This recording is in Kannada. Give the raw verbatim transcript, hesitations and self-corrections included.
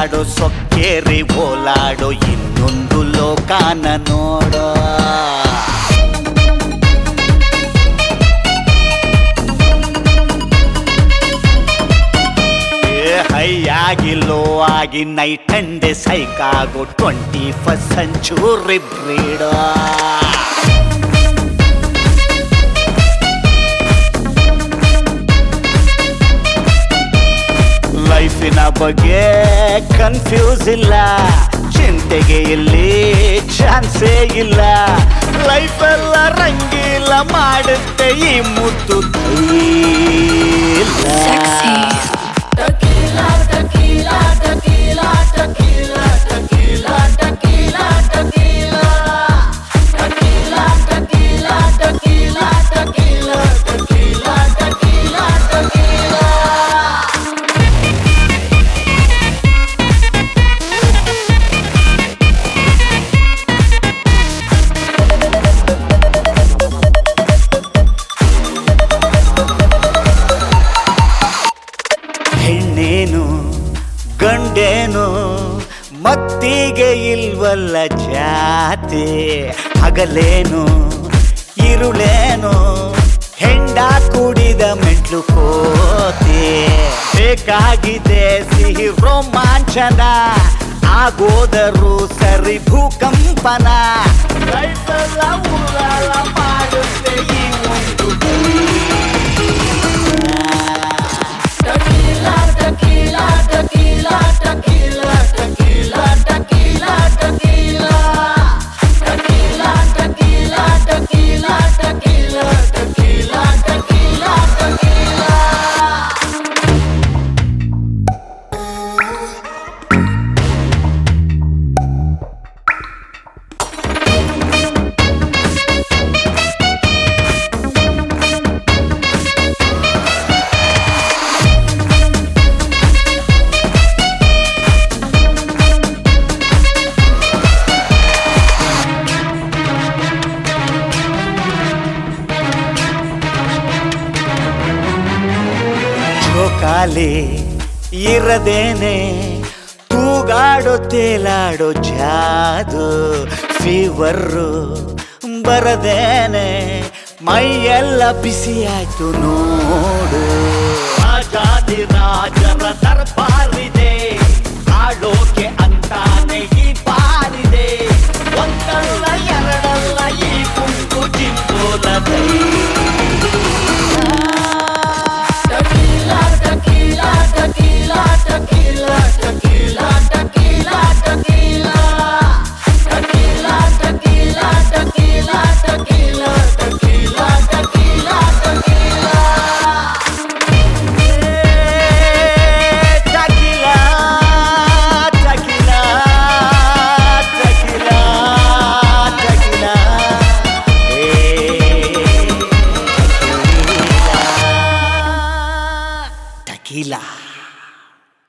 ತೇಲಾಡೋ ಸೊಕ್ಕೇರಿ ಓಲಾಡೋ ಇನ್ನೊಂದು ಲೋಕಾನ ನೋಡೋ. ಹೈ ಆಗಿ ಲೋ ಆಗಿ ನೈಟ್ ಅಂಡ್ ಡೇ ಸೈಕಾಗೋ ಟ್ವೆಂಟಿ ಫಸ್ಟ್ ಸೆಂಚುರಿ ಬ್ರೀಡೋ. ಲೈಫಿನ ಬಗ್ಗೆ ಕನ್ಫ್ಯೂಸ್ ಇಲ್ಲ, ಚಿಂತೆಗೆ ಇಲ್ಲಿ ಚಾನ್ಸೇ ಇಲ್ಲ. ಲೈಫ್ ಎಲ್ಲ ರಂಗಿಲ್ಲ ಮಾಡುತ್ತೆ ಈ ಮುದ್ದು Tequila, tequila, tequila, tequila, tequila, tequila, tequila. Tequila, tequila, tequila, tequila, tequila, tequila, tequila. ಹೆಣ್ಣೇನು ಗಂಡೇನು ಮತ್ತಿಗೆ ಇಲ್ವಲ್ಲ ಜಾತಿ. ಹಗಲೇನು ಇರುಳೇನು ಹೆಂಡ ಕುಡಿದ ಮೆಟ್ಲು ಕೋತಿ. ಬೇಕಾಗಿದೆ ಸಿಹಿ ರೋಮಾಂಚನ, ಆಗೋದರೂ ಸರಿ ಭೂಕಂಪನ. ಲೈಫೆಲ್ಲ ಉಲ್ಲಾಲ ಮಾಡುತ್ತೆ ಈ ಒಂದು Tequila, tequila, tequila, tequila, tequila, tequila, tequila. Tequila, tequila, tequila, tequila, tequila, tequila, tequila. ಖಾಲಿ ಇರದೇನೆ ತೂಗಾಡೋ ತೇಲಾಡೋ ಜಾದು. ಫೀವರು ಬರದೇನೆ ಮೈಯೆಲ್ಲ ಬಿಸಿ ಆಯ್ತು ನೋಡು. ರಾಜಾದಿ ರಾಜರ ದರ್ಬಾರ